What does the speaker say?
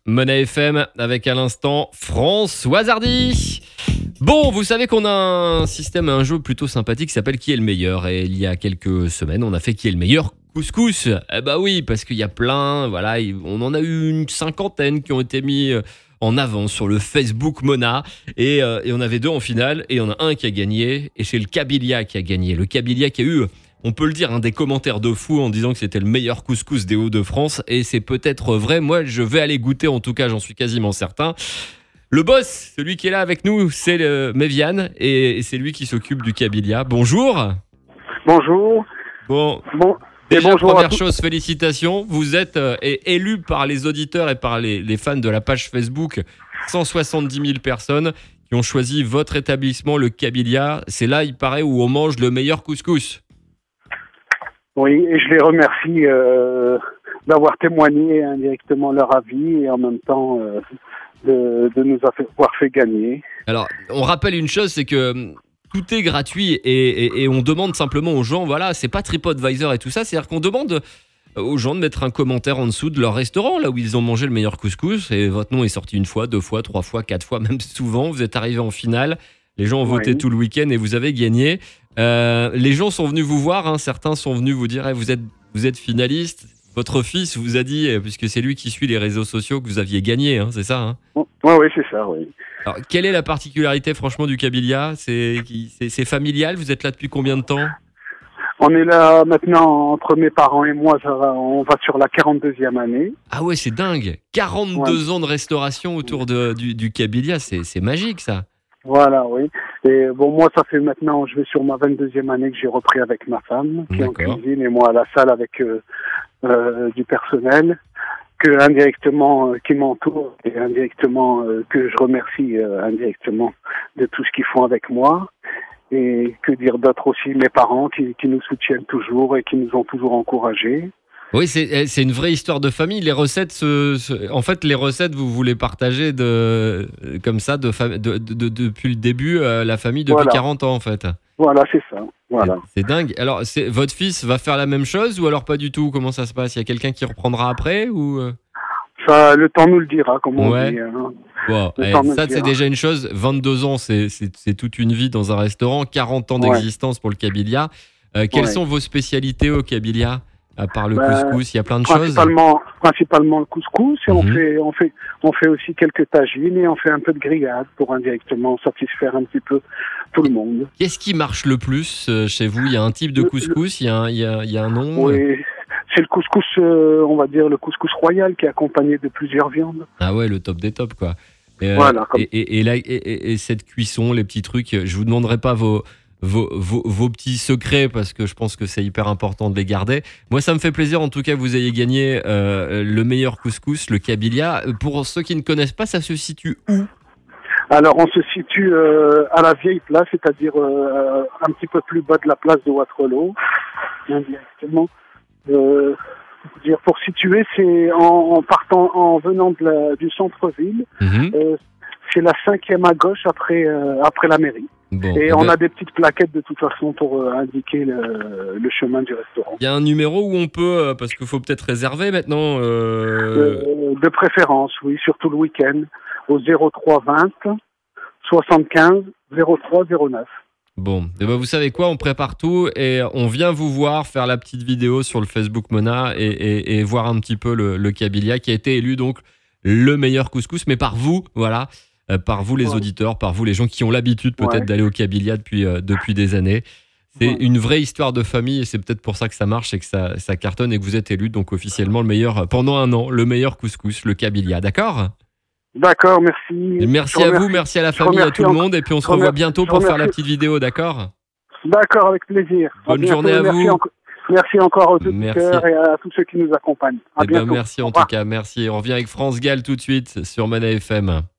Mona FM avec à l'instant Françoise Hardy. Bon, vous savez qu'on a un système, un jeu plutôt sympathique qui s'appelle Qui est le meilleur. Et il y a quelques semaines, on a fait Qui est le meilleur couscous. Eh bah oui, parce qu'il y a plein, voilà, on en a eu une cinquantaine qui ont été mis en avant sur le Facebook Mona. Et on avait deux en finale et on a un qui a gagné. Et c'est le Kabilia qui a gagné. Le Kabilia qui a eu, on peut le dire, des commentaires de fou en disant que c'était le meilleur couscous des Hauts-de-France. Et c'est peut-être vrai. Moi, je vais aller goûter, en tout cas, j'en suis quasiment certain. Le boss, celui qui est là avec nous, c'est Méviane. Et c'est lui qui s'occupe du Kabilia. Bonjour. Bonjour. Bon. Déjà, première chose, félicitations. Vous êtes élu par les auditeurs et par les fans de la page Facebook. 170 000 personnes qui ont choisi votre établissement, le Kabilia. C'est là, il paraît, où on mange le meilleur couscous. Oui, et je les remercie d'avoir témoigné indirectement leur avis et en même temps de nous avoir fait gagner. Alors, on rappelle une chose, c'est que tout est gratuit et on demande simplement aux gens, voilà, c'est pas TripAdvisor et tout ça, c'est-à-dire qu'on demande aux gens de mettre un commentaire en dessous de leur restaurant, là où ils ont mangé le meilleur couscous, et votre nom est sorti une fois, deux fois, trois fois, quatre fois, même souvent, vous êtes arrivé en finale, les gens ont voté tout le week-end et vous avez gagné. Les gens sont venus vous voir, certains sont venus vous dire, vous êtes finaliste. Votre fils vous a dit, puisque c'est lui qui suit les réseaux sociaux, que vous aviez gagné, c'est ça Oui, c'est ça, oui. Alors, quelle est la particularité, franchement, du Kabilia ? C'est familial, vous êtes là depuis combien de temps ? On est là maintenant, entre mes parents et moi, on va sur la 42e année. Ah ouais, c'est dingue. 42 ans de restauration autour du Kabilia, c'est magique, ça. Voilà, oui. Et bon, moi, ça fait maintenant, je vais sur ma 22e année que j'ai repris avec ma femme, qui est en cuisine, et moi à la salle avec du personnel, qui m'entoure, et indirectement, que je remercie indirectement de tout ce qu'ils font avec moi. Et que dire d'autre aussi, mes parents qui nous soutiennent toujours et qui nous ont toujours encouragés. Oui, c'est une vraie histoire de famille. Les recettes, en fait, les recettes, vous les partagez comme ça, depuis le début, la famille, depuis 40 ans, en fait. Voilà, c'est ça. Voilà. C'est dingue. Alors, votre fils va faire la même chose ou alors pas du tout ? Comment ça se passe ? Il y a quelqu'un qui reprendra après ou Ça, le temps nous le dira, comme on dit. Bon, ça, c'est déjà une chose. 22 ans, c'est toute une vie dans un restaurant. 40 ans d'existence pour le Kabilia. Quelles sont vos spécialités au Kabilia ? À part le couscous, il y a plein de choses. Principalement le couscous. Et on fait aussi quelques tagines et on fait un peu de grillade pour indirectement satisfaire un petit peu tout le monde. Qu'est-ce qui marche le plus chez vous ? Il y a un type de couscous, il y a un nom Oui, c'est le couscous, on va dire le couscous royal qui est accompagné de plusieurs viandes. Ah ouais, le top des tops, quoi. Voilà. Et cette cuisson, les petits trucs, je vous demanderai pas vos petits secrets parce que je pense que c'est hyper important de les garder. Moi, ça me fait plaisir en tout cas que vous ayez gagné le meilleur couscous, le Kabilia. Pour ceux qui ne connaissent pas, ça se situe où ? Alors, on se situe à la vieille place, c'est-à-dire un petit peu plus bas de la place de Waterloo, indirectement. Pour situer, c'est en venant du centre-ville. C'est la 5e à gauche après la mairie. Bon, et on a des petites plaquettes de toute façon pour indiquer le chemin du restaurant. Il y a un numéro où on peut, parce qu'il faut peut-être réserver maintenant. De préférence, oui, surtout le week-end, au 03 20 75 03 09. Bon, et vous savez quoi, on prépare tout et on vient vous voir faire la petite vidéo sur le Facebook Mona et voir un petit peu le Kabilia qui a été élu donc le meilleur couscous, mais par vous, voilà. Par vous les auditeurs, par vous les gens qui ont l'habitude peut-être d'aller au Kabilia depuis des années. C'est une vraie histoire de famille et c'est peut-être pour ça que ça marche et que ça cartonne et que vous êtes élu donc officiellement le meilleur, pendant un an, le meilleur couscous, le Kabilia, d'accord ? D'accord, merci. Merci à vous, merci à la famille, à tout le monde et puis on se revoit bientôt pour faire la petite vidéo, d'accord ? D'accord, avec plaisir. Bonne journée à vous. Merci encore aux auditeurs et à tous ceux qui nous accompagnent. À bientôt. Merci en tout cas, merci. On revient avec France Gall tout de suite sur Mona FM.